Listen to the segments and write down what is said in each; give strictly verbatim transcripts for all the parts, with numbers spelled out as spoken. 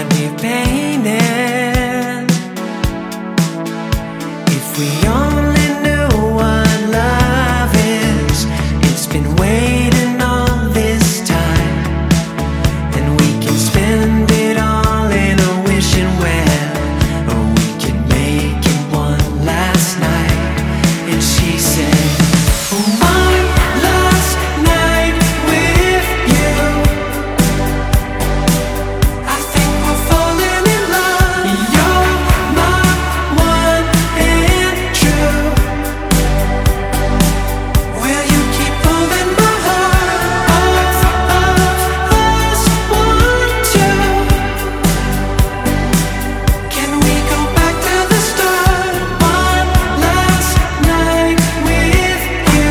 we've painted. If we only knew what love is, it's been waiting all this time, and we can spend it all in a wishing well, or we can make it one last night. And she said, one last night with you, I think we're falling in love. You're my one and true. Will you keep holding my heart? All of us want to. Can we go back to the start? One last night with you.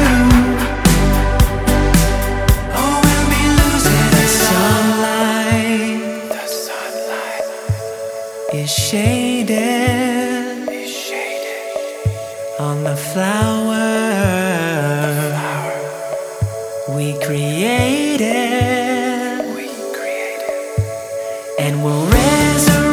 Oh, we'll be losing the sunlight. The sunlight is shaded, is shaded on the flower we created, we created, and we'll resurrect